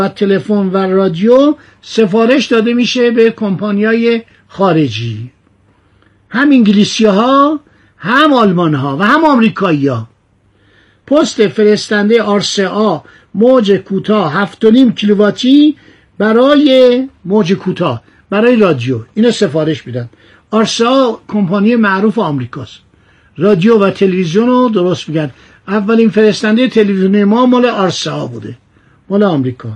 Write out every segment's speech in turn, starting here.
و تلفن و رادیو سفارش داده میشه به کمپانی‌های خارجی، هم انگلیسی‌ها هم آلمان‌ها و هم آمریکایی‌ها. پست فرستنده RCA موج کوتاه 7.5 کیلوواتی برای موج کوتاه برای رادیو اینو سفارش میدن. RCA کمپانی معروف آمریکاست، رادیو و تلویزیون رو درست میگن. اولین فرستنده تلویزیونی ما مال RCA بوده، مال آمریکا.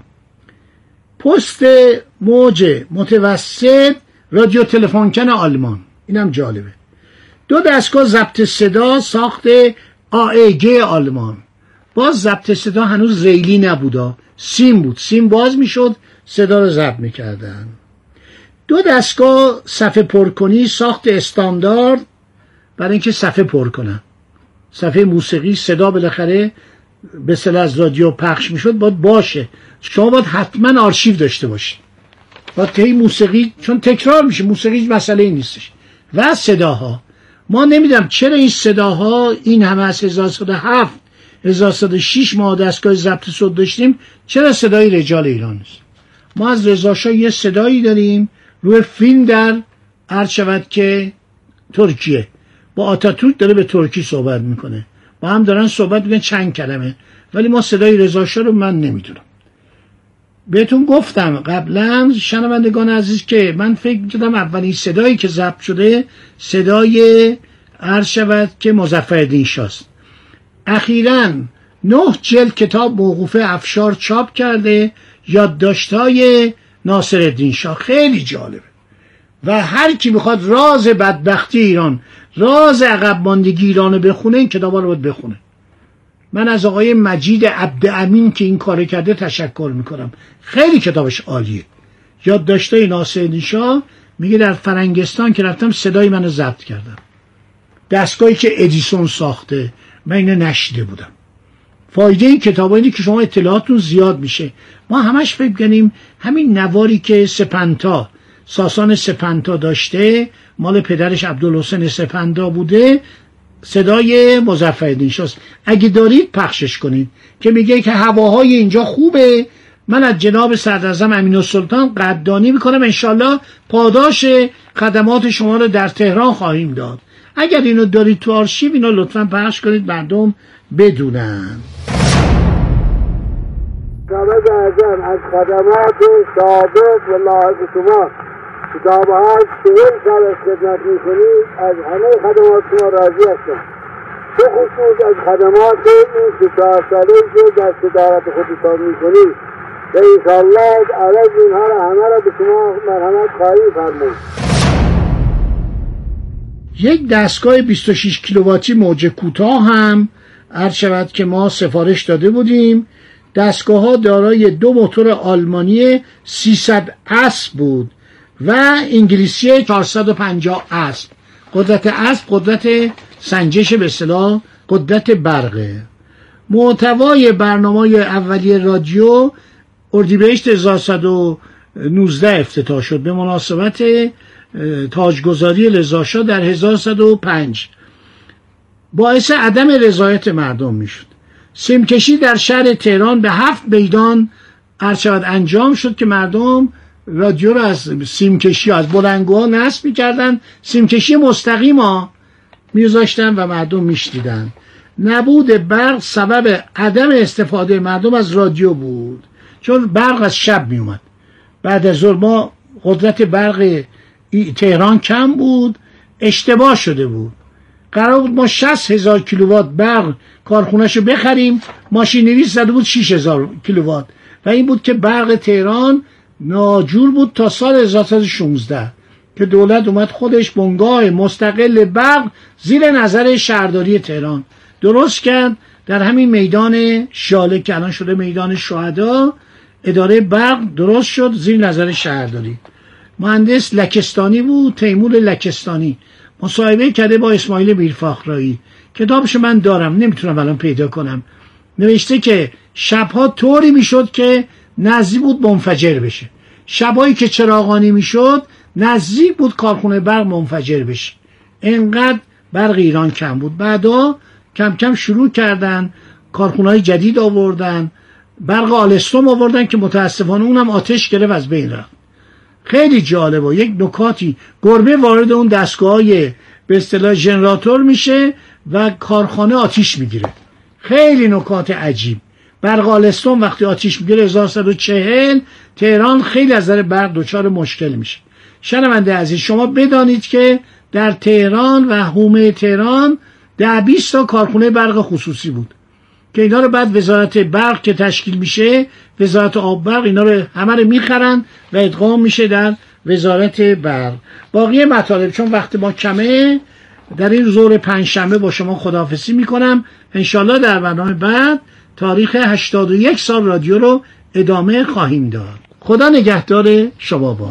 پست موج متوسط رادیو تلفنکن آلمان، اینم جالبه. 2 دستگاه ضبط صدا ساخت AEG آلمان. باز ضبط صدا هنوز ریلی نبودا، سیم بود، سیم باز میشد صدا رو ضبط میکردن. 2 دستگاه صفحه پرکنی ساخت استاندارد برای اینکه صفحه پر کنن. صفحه موسیقی صدا بالاخره به اصطلاح از رادیو پخش میشد، باید باشه، شما باید حتما آرشیو داشته باشید، باید که این موسیقی چون تکرار میشه، موسیقی مسئله ای نیستش. و صداها ما نمیدونم چرا این صداها این همه از 1107 1106 ما دستگاه ضبط صوت داشتیم، چرا صدای رجال ایران نیست؟ ما از رضا شاه یه صدایی داریم روی فیلم در عرض شود که ترکیه، با آتاتورک داره به ترکی صحبت میکنه، با هم دارن صحبت میکنن چند کلمه، ولی ما صدای رضا شاه رو من نمیدونم. بهتون گفتم قبلا شنوندگان عزیز که من فکر می‌کردم اولین صدایی که ضبط شده صدای عرض شود که مظفرالدین شاست. اخیراً 9 جلد کتاب موقوفه افشار چاپ کرده، یادداشت‌های ناصرالدین شاه، خیلی جالبه. و هر کی میخواد راز بدبختی ایران، راز عقب ماندگی ایران رو بخونه، این کتابا رو باید بخونه. من از آقای مجید عبدامین که این کار کرده تشکر میکنم، خیلی کتابش عالیه. یادداشت‌های ناصرالدین شاه میگه در فرنگستان که رفتم صدای منو ضبط کردم، دستگاهی که ادیسون ساخته، من اینو نشیده بودم. فایده این کتابا اینه که شما اطلاعاتتون زیاد میشه. ما همش فکر کنیم همین نواری که سپنتا ساسان سپنتا داشته، مال پدرش عبدالحسین سپنتا بوده، صدای مظفرالدین شاست. اگه دارید پخشش کنید که میگه که هواهای اینجا خوبه، من از جناب صدراعظم امین‌السلطان قدردانی میکنم، انشالله پاداش خدمات شما رو در تهران خواهیم داد. اگر اینو دارید تو آرشیو اینو لطفا پخش کنید مردم بدونن. جناب اعظم از خدمات سابق و لاحق شما کتاب ها 40 سال از خدمت میکنید، از همه خدمات شما راضی هستم، به خصوص از خدمات این 4 ساله که در صدارت خودتان میکنید و انشاءالله عوض اینها را همه را به شما مرحمت خواهی فرمود. یک دستگاه 26 کیلوواتی موج کوتاه هم عرض شود که ما سفارش داده بودیم. دستگاه ها دارای 2 موتور آلمانی 300 اسب بود و انگلیسی 450 اسب. قدرت اسب قدرت سنجش به اصطلاح قدرت برقه. محتوای برنامه‌های اولیه رادیو اردیبهشت 1119 افتتاح شد به مناسبت تاجگذاری رضا شاه در 1105. باعث عدم رضایت مردم میشد. سیمکشی در شهر تهران به 7 میدان ارشد انجام شد که مردم رادیو رو از سیمکشی از بلندگوها نصب می‌کردن، سیمکشی مستقیم ها می‌ذاشتن و مردم میشنیدن. نبود برق سبب عدم استفاده مردم از رادیو بود، چون برق از شب میومد. بعد از ظهر ما قدرت برق تهران کم بود، اشتباه شده بود. قرار بود ما 60,000 کیلووات برق کارخونهشو بخریم، ماشین نویس زده بود 6,000 کیلووات و این بود که برق تهران ناجور بود تا سال 1116 که دولت اومد خودش بنگاه مستقل برق زیر نظر شهرداری تهران درست کرد. در همین میدان شاله که الان شده میدان شهدا اداره برق درست شد زیر نظر شهرداری. مهندس لکستانی بود، تیمور لکستانی، مصاحبه کرده با اسماعیل میرفخرایی. کتابش من دارم، نمیتونم الان پیدا کنم. نوشته که شبها طوری میشد که نزدیک بود منفجر بشه، شبایی که چراغانی میشد نزدیک بود کارخونه برق منفجر بشه، انقدر برق ایران کم بود. بعدا کم کم شروع کردن کارخونه‌های جدید آوردن، برق آلستوم آوردن که متاسفانه اونم آتش گرفت از بین رفت. خیلی جالبه. یک نکاتی، گربه وارد اون دستگاه‌های به اصطلاح ژنراتور میشه و کارخانه آتش میگیره. خیلی نکات عجیب. برق آلستوم وقتی آتش میگیره 1140 تهران خیلی از نظر برق دچار مشکل میشه. شنونده عزیز، شما بدانید که در تهران و حومه تهران 10-20 تا کارخانه برق خصوصی بود که اینا رو بعد وزارت برق که تشکیل میشه، وزارت آب برق اینا رو همه رو میخرن و ادغام میشه در وزارت برق. باقی مطالب چون وقت ما کمه، در این ظهر پنجشنبه با شما خداحافظی میکنم. انشالله در برنامه بعد تاریخ 81 سال رادیو رو ادامه خواهیم داد. خدا نگهدار شما با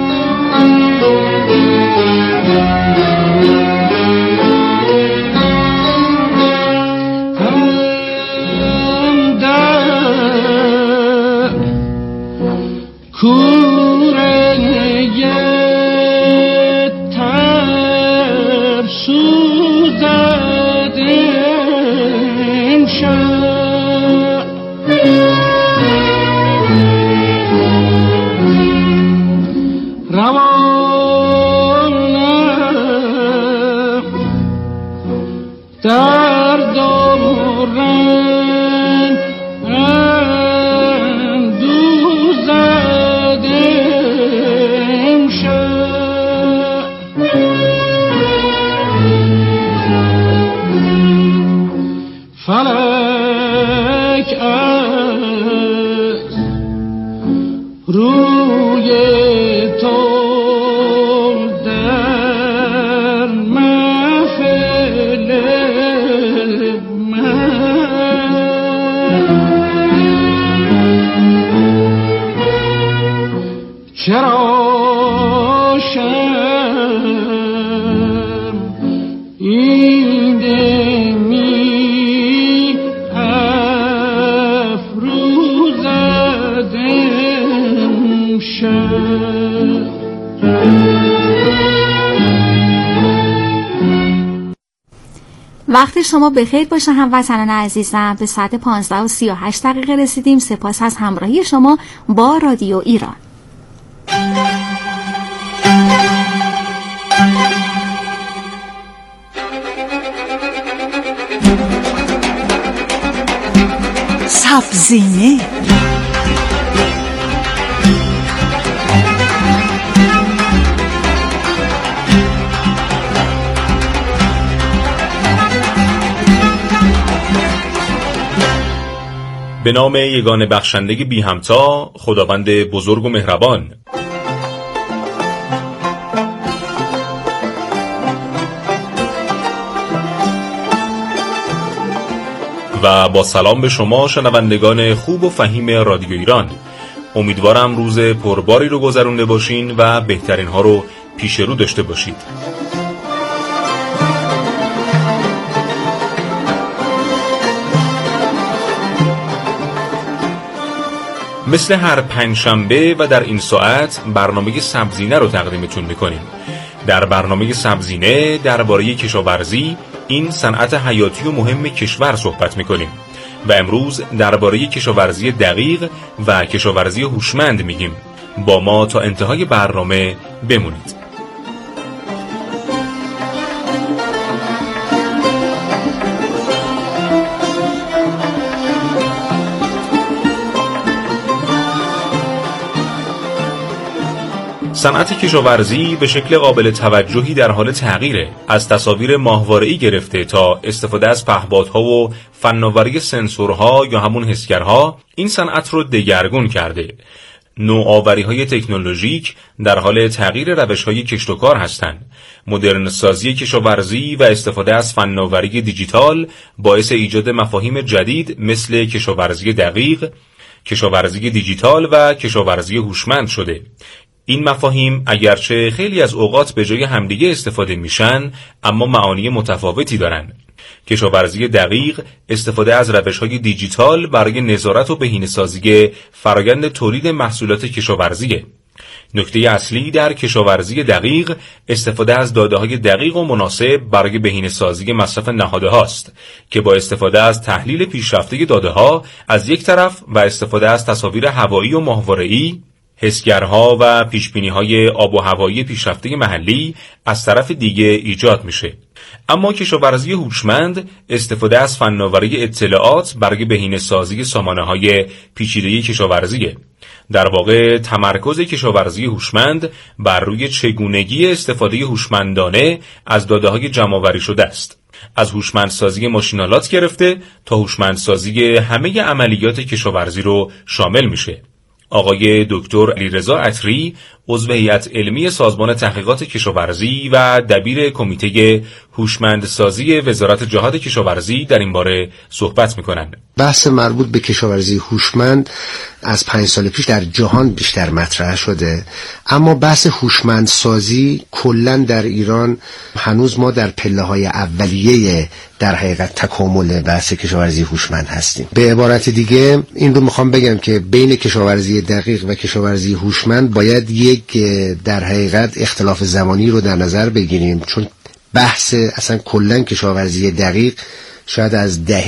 وقت شما بخیر باشه هموطنان عزیزم. به ساعت 15:38 رسیدیم. سپاس از همراهی شما با رادیو ایران. سبزینه به نام یگانه بخشنده بی همتا، خداوند بزرگ و مهربان. و با سلام به شما شنوندگان خوب و فهیم رادیو ایران. امیدوارم روز پرباری رو گذرونده باشین و بهترین ها رو پیش رو داشته باشید. مثل هر پنجشنبه و در این ساعت برنامه سبزینه رو تقدیمتون میکنیم. در برنامه سبزینه درباره کشاورزی، این صنعت حیاتی و مهم کشور صحبت میکنیم و امروز درباره کشاورزی دقیق و کشاورزی هوشمند میگیم. با ما تا انتهای برنامه بمونید. صنعت کشاورزی به شکل قابل توجهی در حال تغییره. از تصاویر ماهواره‌ای گرفته تا استفاده از پهپادها و فناوری سنسورها یا همون حسگرها این صنعت رو دگرگون کرده. نوآوری‌های تکنولوژیک در حال تغییر روش‌های کشت و کار هستند. مدرن سازی کشاورزی و استفاده از فناوری دیجیتال باعث ایجاد مفاهیم جدید مثل کشاورزی دقیق، کشاورزی دیجیتال و کشاورزی هوشمند شده. این مفاهیم اگرچه خیلی از اوقات به جای همدیگه استفاده میشن، اما معانی متفاوتی دارن. کشاورزی دقیق استفاده از روش‌های دیجیتال برای نظارت و بهینه‌سازی فرآیند تولید محصولات کشاورزیه. نکته اصلی در کشاورزی دقیق استفاده از داده‌های دقیق و مناسب برای بهینه‌سازی مصرف نهاده‌هاست که با استفاده از تحلیل پیشرفته داده‌ها از یک طرف و استفاده از تصاویر هوایی و ماهواره‌ای، حسگرها و پیشبینی‌های آب و هوایی پیشرفته محلی از طرف دیگه ایجاد میشه. اما کشاورزی هوشمند استفاده از فناوری اطلاعات برای بهینه‌سازی سامانه‌های پیچیده کشاورزیه. در واقع تمرکز کشاورزی هوشمند بر روی چگونگی استفاده هوشمندانه از داده‌های جمع‌آوری شده است. از هوشمندسازی ماشین‌آلات گرفته تا هوشمندسازی همه عملیات کشاورزی رو شامل میشه. آقای دکتر علیرضا عطری، عضو هیئت علمی سازمان تحقیقات کشاورزی و دبیر کمیته هوشمندسازی وزارت جهاد کشاورزی در این باره صحبت می‌کنند. بحث مربوط به کشاورزی هوشمند از 5 سال پیش در جهان بیشتر مطرح شده، اما بحث هوشمندسازی کلاً در ایران هنوز ما در پله‌های اولیه در حقیقت تکامل بحث کشاورزی هوشمند هستیم. به عبارت دیگه این رو میخوام بگم که بین کشاورزی دقیق و کشاورزی هوشمند باید یک در حقیقت اختلاف زمانی رو در نظر بگیریم، چون بحث اصلا کلاً کشاورزی دقیق شاید از دهه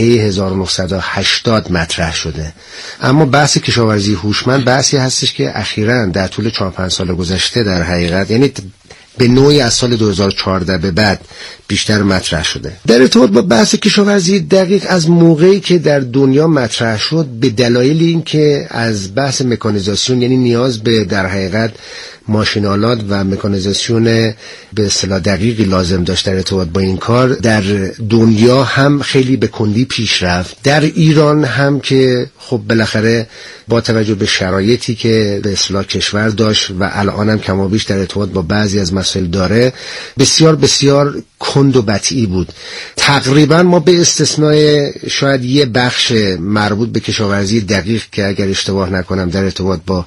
1980 مطرح شده، اما بحث کشاورزی هوشمند بحثی هستش که اخیراً در طول 4-5 سال گذشته در حقیقت، یعنی به نوعی از سال 2014 به بعد بیشتر مطرح شده. در ارتباط با بحث کشاورزی دقیق از موقعی که در دنیا مطرح شد، به دلایل این که از بحث مکانیزاسیون، یعنی نیاز به در حقیقت ماشین‌آلات و مکانیزاسیون به اصطلاح دقیقی لازم داشت در ارتباط با این کار، در دنیا هم خیلی به کندی پیش رفت، در ایران هم که خب بالاخره با توجه به شرایطی که به اصطلاح کشور داشت و الان هم کمابیش در ارتباط با بعضی از مسائل داره، بسیار بسیار کند و بطیئی بود. تقریبا ما به استثنای شاید یه بخش مربوط به کشاورزی دقیق که اگر اشتباه نکنم در ارتباط با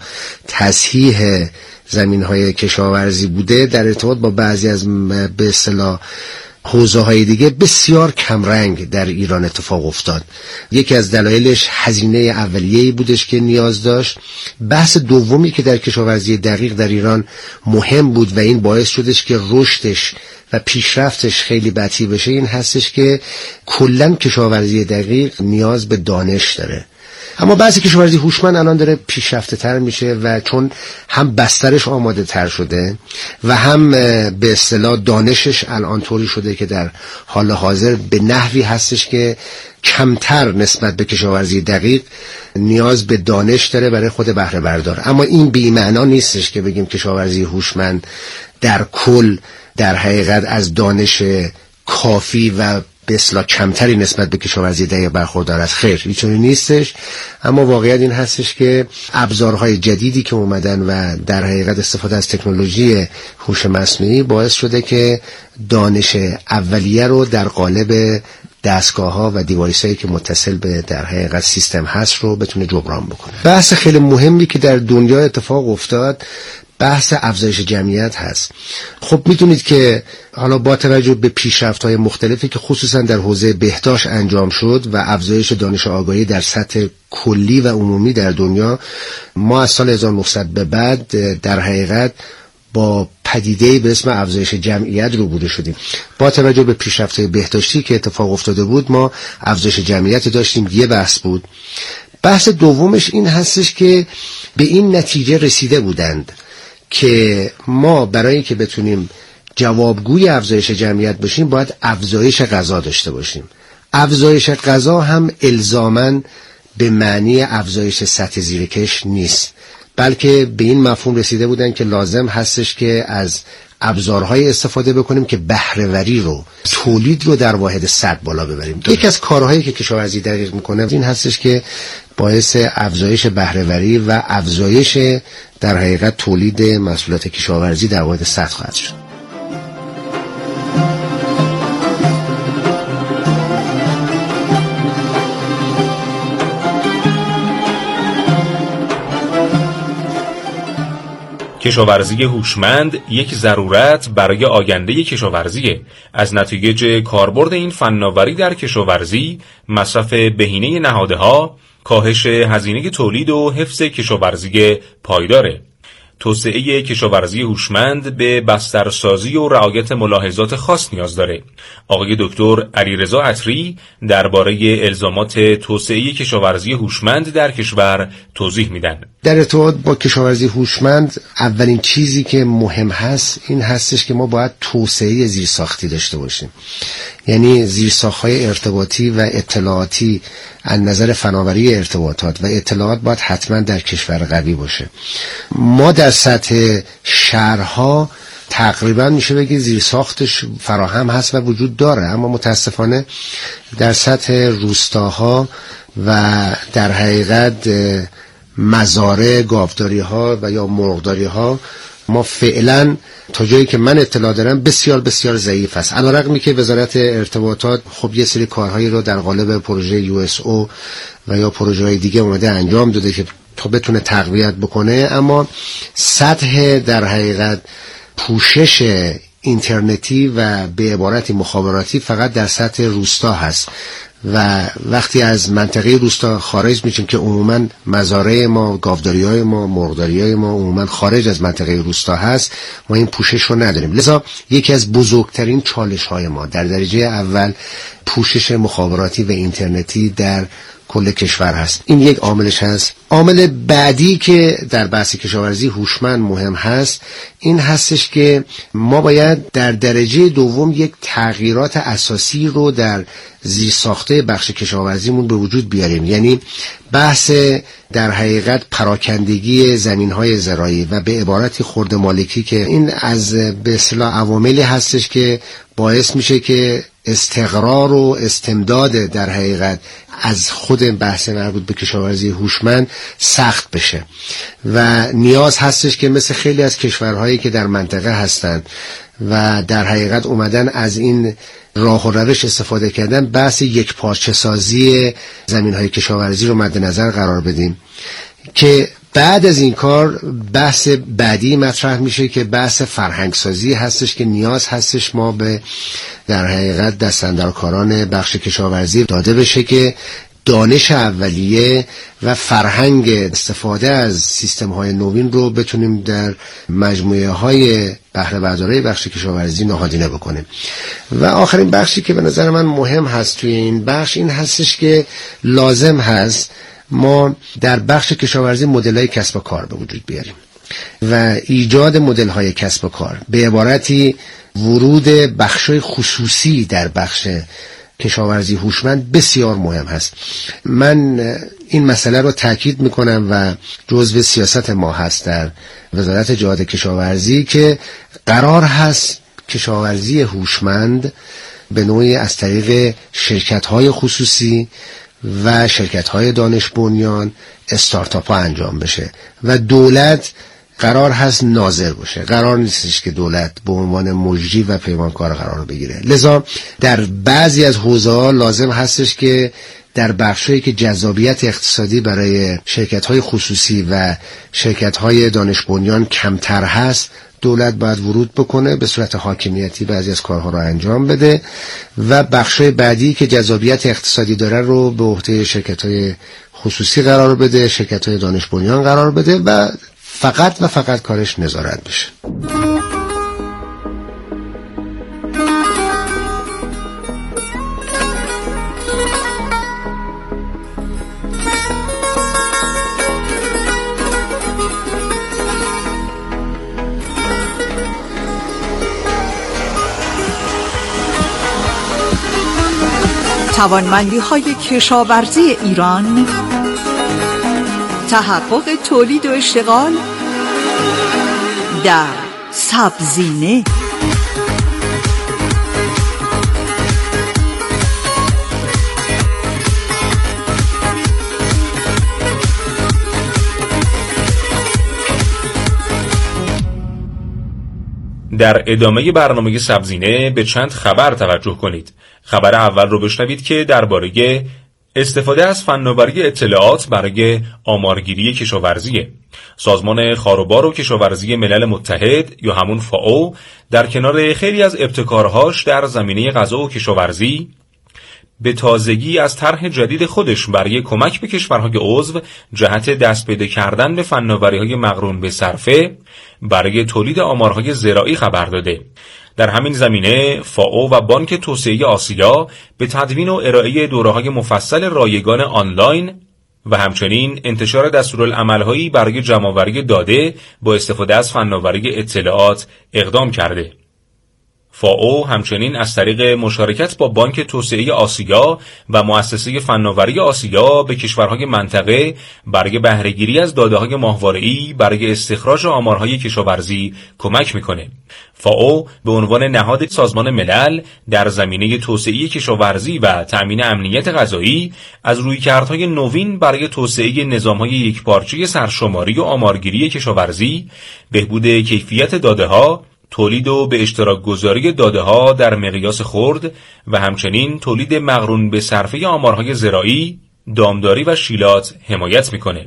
تصحیح زمین‌های کشاورزی بوده، در ارتباط با بعضی از به اصطلاح حوزه‌های دیگه بسیار کمرنگ در ایران اتفاق افتاد. یکی از دلایلش هزینه اولیه‌ای بودش که نیاز داشت. بحث دومی که در کشاورزی دقیق در ایران مهم بود و این باعث شدش که رشدش و پیشرفتش خیلی بطیء بشه، این هستش که کلاً کشاورزی دقیق نیاز به دانش داره. اما بعضی کشاورزی هوشمند الان داره پیشرفته تر میشه و چون هم بسترش آماده تر شده و هم به اصطلاح دانشش الان طوری شده که در حال حاضر به نحوی هستش که کمتر نسبت به کشاورزی دقیق نیاز به دانش داره برای خود بهره بردار. اما این بی معنا نیستش که بگیم کشاورزی هوشمند در کل در حقیقت از دانش کافی و به اصطلاح کمتری نسبت به کشاورزی دقیق برخوردار است. خیر، هیچ چیزی نیستش، اما واقعیت این هستش که ابزارهای جدیدی که اومدن و در حقیقت استفاده از تکنولوژی هوش مصنوعی باعث شده که دانش اولیه رو در قالب دستگاه‌ها و دیوایس‌هایی که متصل به در حقیقت سیستم هست رو بتونه جبران بکنه. بحث خیلی مهمی که در دنیا اتفاق افتاد بحث افزایش جمعیت هست. خب میدونید که حالا با توجه به پیشرفت‌های مختلفی که خصوصا در حوزه بهداشت انجام شد و افزایش دانش آگاهی در سطح کلی و عمومی در دنیا، ما از سال 1900 به بعد در حقیقت با پدیده‌ای به اسم افزایش جمعیت روبرو شدیم. با توجه به پیشرفت‌های بهداشتی که اتفاق افتاده بود، ما افزایش جمعیت داشتیم. یه بحث بود. بحث دومش این هستش که به این نتیجه رسیده بودند که ما برای که بتونیم جوابگوی افزایش جمعیت باشیم باید افزایش غذا داشته باشیم. افزایش غذا هم الزاماً به معنی افزایش سطح زیرکش نیست، بلکه به این مفهوم رسیده بودن که لازم هستش که از ابزارهای استفاده بکنیم که بهره‌وری رو، تولید رو در واحد صد بالا ببریم. یکی از کارهایی که کشاورزی دقیق میکنه این هستش که باعث افزایش بهره‌وری و افزایش در حقیقت تولید محصولات کشاورزی در واحد صد خواهد شد. کشاورزی هوشمند یک ضرورت برای آینده کشاورزیه. از نتایج کاربرد این فناوری در کشاورزی، مصرف بهینه نهادها، کاهش هزینه تولید و حفظ کشاورزی پایداره. توسعه کشاورزی هوشمند به بسترسازی و رعایت ملاحظات خاص نیاز داره. آقای دکتر علیرضا عطری درباره الزامات توسعه کشاورزی هوشمند در کشور توضیح میدن. در ارتباط با کشاورزی هوشمند اولین چیزی که مهم هست این هستش که ما باید توسعه زیرساختی داشته باشیم. یعنی زیرساخت‌های ارتباطی و اطلاعاتی از نظر فناوری ارتباطات و اطلاعات باید حتما در کشور قوی باشه. ما در سطح شهرها تقریبا میشه بگید زیرساختش فراهم هست و وجود داره، اما متاسفانه در سطح روستاها و در حقیقت مزارع گاوداری ها و یا مرغداری ها ما فعلا تا جایی که من اطلاع دارم بسیار بسیار ضعیف است. علیرغمی که وزارت ارتباطات خب یه سری کارهایی رو در قالب پروژه USO و یا پروژه‌های دیگه اومده انجام داده که تا بتونه تقویت بکنه، اما سطح در حقیقت پوشش اینترنتی و به عبارتی مخابراتی فقط در سطح روستا هست و وقتی از منطقه روستا خارج میشیم که عموما مزارع ما، گاوداری‌های ما، مرغداری‌های ما عموما خارج از منطقه روستا هست، ما این پوشش رو نداریم. لذا یکی از بزرگترین چالش‌های ما در درجه اول پوشش مخابراتی و اینترنتی در کل کشور هست. این یک عاملش هست. عامل بعدی که در بحث کشاورزی هوشمند مهم هست این هستش که ما باید در درجه دوم یک تغییرات اساسی رو در زیرساخته بخش کشاورزیمون به وجود بیاریم. یعنی بحث در حقیقت پراکندگی زمین‌های زراعی و به عبارتی خرده مالکی که این از به اصطلاح عواملی هستش که باعث میشه که استقرار و استمداد در حقیقت از خود بحث مربوط به کشاورزی هوشمند سخت بشه و نیاز هستش که مثل خیلی از کشورهایی که در منطقه هستند و در حقیقت اومدن از این راه و روش استفاده کردن، بحث یک پارچه سازی زمین‌های کشاورزی رو مد نظر قرار بدیم که بعد از این کار بحث بعدی مطرح میشه که بحث فرهنگسازی هستش که نیاز هستش ما به در حقیقت دستاندرکاران بخش کشاورزی داده بشه که دانش اولیه و فرهنگ استفاده از سیستم‌های نوین رو بتونیم در مجموعه‌های بهره برداری بخش کشاورزی نهادینه بکنیم. و آخرین بخشی که به نظر من مهم هست توی این بخش این هستش که لازم هست ما در بخش کشاورزی مدل‌های کسب و کار به وجود بیاریم و ایجاد مدل‌های کسب و کار به عبارتی ورود بخش‌های خصوصی در بخش کشاورزی هوشمند بسیار مهم هست. من این مسئله رو تاکید میکنم و جزو سیاست ما هست در وزارت جهاد کشاورزی که قرار هست کشاورزی هوشمند به نوعی از طریق شرکت‌های خصوصی و شرکت‌های دانش بنیان استارتاپ ها انجام بشه و دولت قرار هست ناظر باشه. قرار نیستش که دولت به عنوان مجری و پیمانکار قرار بگیره. لذا در بعضی از حوزه‌ها لازم هستش که در بخشایی که جذابیت اقتصادی برای شرکت‌های خصوصی و شرکت‌های دانش بنیان کمتر هست، دولت باید ورود بکنه به صورت حاکمیتی بعضی از کارها رو انجام بده و بخشای بعدی که جذابیت اقتصادی داره رو به عهده شرکت‌های خصوصی قرار بده، شرکت‌های دانش بنیان قرار بده و فقط کارش نظارت بشه. توانمندی‌های کشاورزی ایران، تحقق تولید و اشتغال در سبزینه. در ادامه برنامه سبزینه به چند خبر توجه کنید. خبر اول رو بشنوید که درباره استفاده از فناوری اطلاعات برای آمارگیری کشاورزیه. سازمان خاروبار و کشاورزی ملل متحد یا همون FAO در کنار خیلی از ابتکارهاش در زمینه غذا و کشاورزی به تازگی از طرح جدید خودش برای کمک به کشورهای عضو جهت دست پیدا کردن به فناوری‌های مقرون به صرفه برای تولید آمارهای زراعی خبر داده. در همین زمینه فائو و بانک توسعه آسیا به تدوین و ارائه دوره‌های مفصل رایگان آنلاین و همچنین انتشار دستورالعمل‌هایی برای جمع‌آوری داده با استفاده از فناوری اطلاعات اقدام کرده. فائو همچنین از طریق مشارکت با بانک توسعه آسیا و مؤسسه فناوری آسیا به کشورهای منطقه برای بهره‌گیری از داده‌های ماهواره‌ای برای استخراج آمارهای کشاورزی کمک می‌کنه. فائو به عنوان نهاد سازمان ملل در زمینه توسعه کشاورزی و تأمین امنیت غذایی از رویکردهای نوین برای توسعه نظام‌های یکپارچه سرشماری و آمارگیری کشاورزی، بهبود کیفیت داده‌ها، تولید و به اشتراک گذاری داده‌ها در مقیاس خرد و همچنین تولید مقرون به صرفه آمارهای زراعی، دامداری و شیلات حمایت می‌کنه.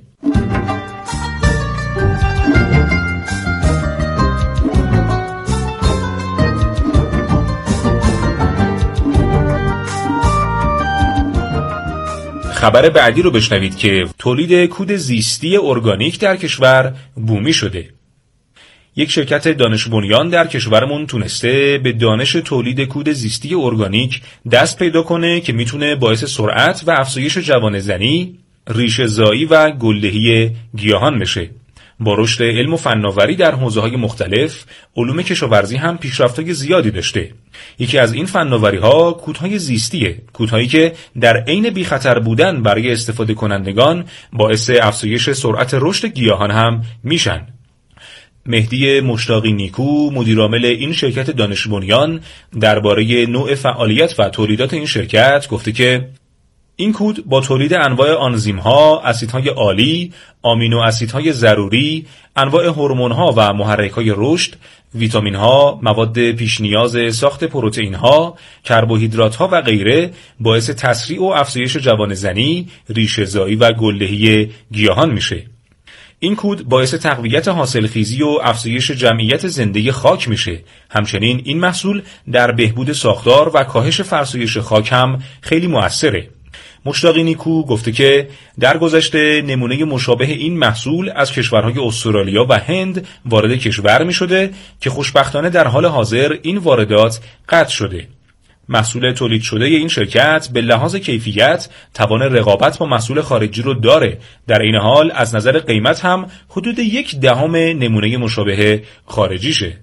خبر بعدی رو بشنوید که تولید کود زیستی ارگانیک در کشور بومی شده. یک شرکت دانش بنیان در کشورمون تونسته به دانش تولید کود زیستی ارگانیک دست پیدا کنه که میتونه باعث سرعت و افزایش جوانه‌زنی، ریشه‌زایی و گلدهی گیاهان بشه. با رشد علم و فناوری در حوزه‌های مختلف، علوم کشاورزی هم پیشرفت‌های زیادی داشته. یکی از این فناوری‌ها کودهای زیستیه، کودهایی که در عین بی‌خطر بودن برای استفاده کنندگان باعث افزایش سرعت رشد گیاهان هم میشن. مهدی مشتاقی نیکو، مدیرعامل این شرکت دانش بنیان، درباره نوع فعالیت و تولیدات این شرکت گفته که این کود با تولید انواع آنزیم‌ها، اسیدهای آلی، آمینو اسیدهای ضروری، انواع هورمون‌ها و محرک‌های رشد، ویتامین‌ها، مواد پیش نیاز ساخت پروتئین‌ها، کربوهیدرات‌ها و غیره باعث تسریع و افزایش جوانه‌زنی، ریشه‌زایی و گلدهی گیاهان میشه. این کود باعث تقویت حاصلخیزی و افزایش جمعیت زنده خاک میشه. همچنین این محصول در بهبود ساختار و کاهش فرسایش خاک هم خیلی مؤثره. مشتاقی نیکو گفته که در گذشته نمونه مشابه این محصول از کشورهای استرالیا و هند وارد کشور می شده که خوشبختانه در حال حاضر این واردات قطع شده. محصول تولید شده این شرکت به لحاظ کیفیت توان رقابت با محصول خارجی رو داره. در این حال از نظر قیمت هم حدود 1/10 نمونه مشابه خارجیشه.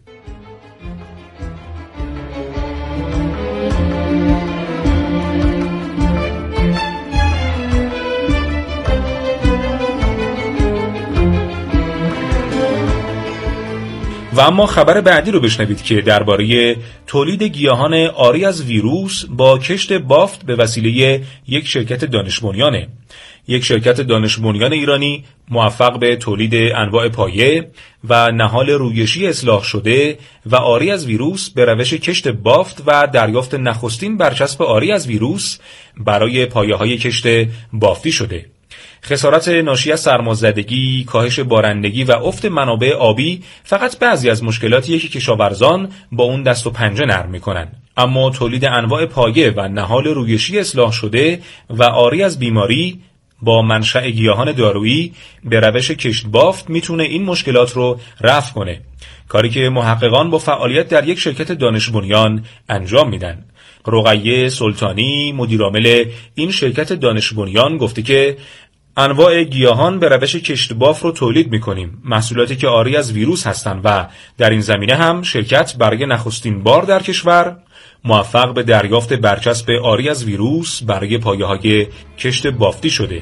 و اما خبر بعدی رو بشنوید که درباره تولید گیاهان عاری از ویروس با کشت بافت به وسیله یک شرکت دانش بنیانه. یک شرکت دانش بنیان ایرانی موفق به تولید انواع پایه و نهال رویشی اصلاح شده و عاری از ویروس به روش کشت بافت و دریافت نخستین برچسب عاری از ویروس برای پایه‌های کشت بافتی شده. خسارات ناشی از سرمازدگی، کاهش بارندگی و افت منابع آبی فقط بعضی از مشکلاتیه که کشاورزان با اون دست و پنجه نرم میکنن. اما تولید انواع پایه و نهال رویشی اصلاح شده و عاری از بیماری با منشأ گیاهان دارویی به روش کشت بافت میتونه این مشکلات رو رفع کنه. کاری که محققان با فعالیت در یک شرکت دانش بنیان انجام میدن. رقیه سلطانی، مدیرعامل این شرکت دانش بنیان گفته که انواع گیاهان به روش کشت باف رو تولید می‌کنیم، محصولاتی که عاری از ویروس هستند و در این زمینه هم شرکت برای نخستین بار در کشور موفق به دریافت برچسب عاری از ویروس برای پایه‌های کشت بافتی شده.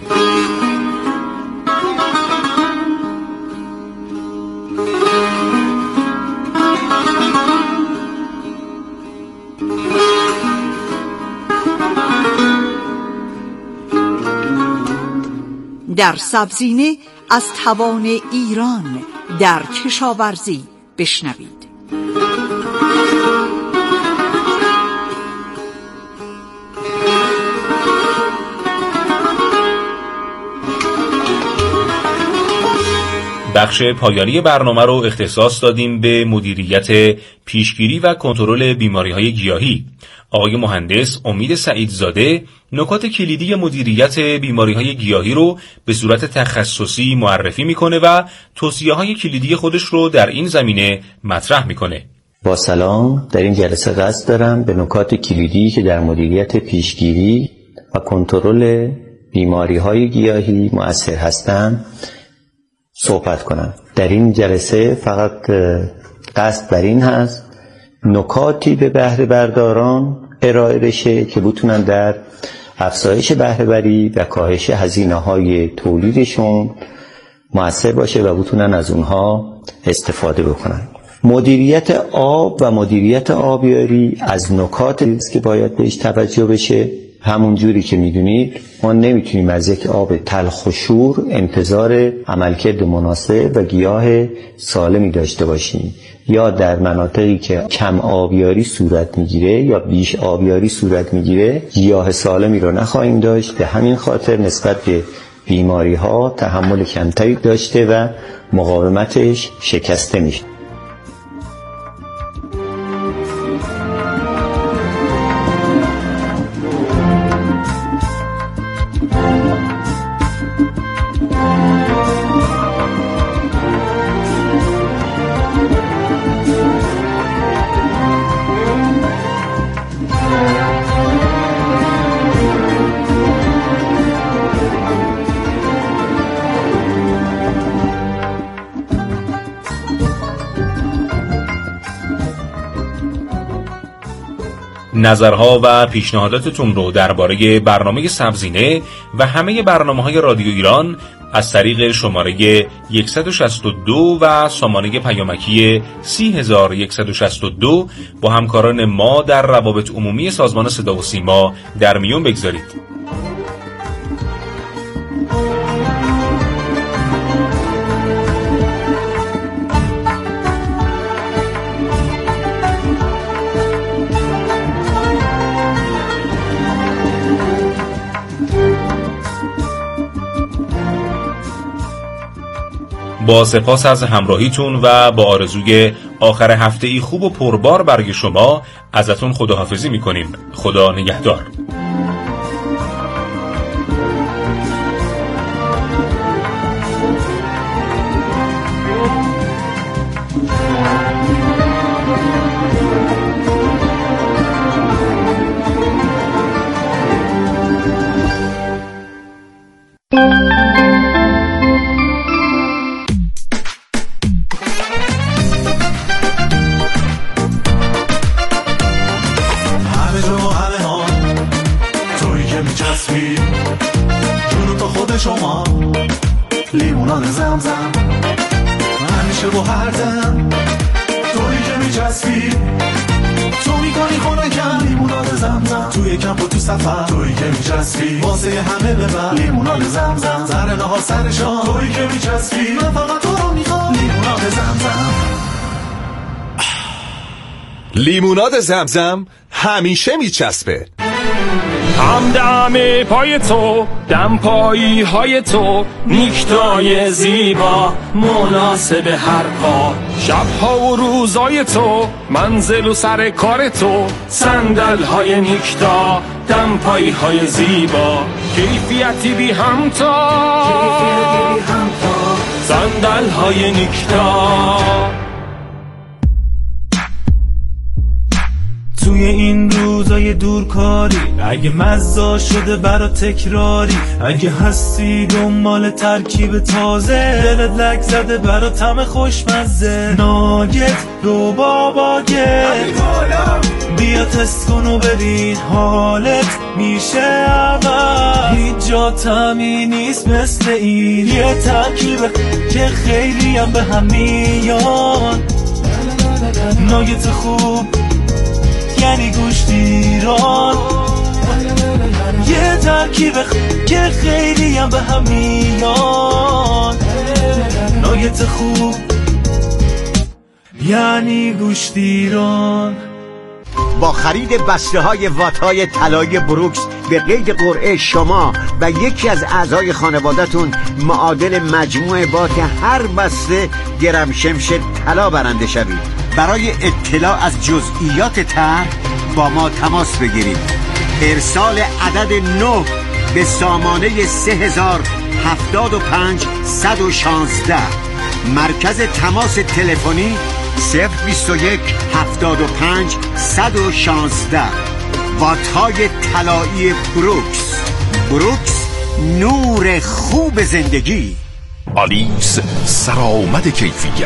در سبزینه از توان ایران در کشاورزی بشنوید. بخش پایانی برنامه رو اختصاص دادیم به مدیریت پیشگیری و کنترل بیماری‌های گیاهی. آقای مهندس امید سعیدزاده نکات کلیدی مدیریت بیماری‌های گیاهی رو به صورت تخصصی معرفی میکنه و توصیه‌های کلیدی خودش رو در این زمینه مطرح میکنه. با سلام، در این جلسه قصد دارم به نکات کلیدی که در مدیریت پیشگیری و کنترل بیماری‌های گیاهی مؤثر هستند صحبت کنم. در این جلسه فقط قصد بر این هست نکاتی به بهره برداران ارائه بشه که بتونن در افزایش بهره وری و کاهش هزینه‌های تولیدشون مؤثر باشه و بتونن از اونها استفاده بکنن. مدیریت آب و مدیریت آبیاری از نکاتی است که باید بهش توجه بشه. همون جوری که میدونید ما نمیتونیم از یک آب تلخ و شور انتظار عملکرد مناسب و گیاه سالمی داشته باشیم، یا در مناطقی که کم آبیاری صورت میگیره یا بیش آبیاری صورت میگیره گیاه سالمی رو نخواهیم داشت. به همین خاطر نسبت به بیماری ها تحمل کمتری داشته و مقاومتش شکسته میشه. نظرها و پیشنهاداتتون رو درباره برنامه سبزینه و همه برنامه‌های رادیو ایران از طریق شماره 162 و سامانه پیامکی 30162 با همکاران ما در روابط عمومی سازمان صدا و سیما در میون بگذارید. با سپاس از همراهیتون و با آرزوی آخر هفته‌ای خوب و پربار برای شما ازتون خداحافظی میکنیم. خدا نگهدار. لیموناد زمزم همیشه با هر دم تویی که میچسبی تو میکنی خونکم. لیموناد زمزم توی کمپ و تو سفر تویی که میچسبی واسه همه ببر. لیموناد زمزم سر نهار سر شام تویی که میچسبی من فقط تو رو میخوام. لیموناد زمزم. لیموناد زمزم همیشه میچسبه. همدم پای تو، دم پایی های تو، نیکتای زیبا مناسب هر کار. شبها و روزای تو، منزل و سر کار تو، صندل های نیکتا، دم پایی های زیبا، کیفیتی بی همتا، صندل های نیکتا. توی این روزای دورکاری اگه مزه شده برا تکراری، اگه هستی دنبال ترکیب تازه، دلت لک زده برا طعم خوشمزه، ناگت رو باگت بیا تست کن و ببین حالت میشه اول. هیچ جا طعمی نیست مثل این، یه ترکیبه که خیلی هم به هم میان. ناگت خوب یعنی گوشت ایران، یه ترکیب که خیلی هم به هم میان. ناگت خوب یعنی گوشت ایران. با خرید بسته های وات های طلای بروکس به قید قرعه شما و یکی از اعضای خانواده‌تون معادل مجموع بات هر بسته گرم شمش طلا برنده شوید. برای اطلاع از جزئیات طرح با ما تماس بگیرید. ارسال عدد 9 به سامانه 3075 116. مرکز تماس تلفنی 021 75 116. وات‌های طلایی بروکس، نور خوب زندگی. آلیس، سرآمد کیفیت.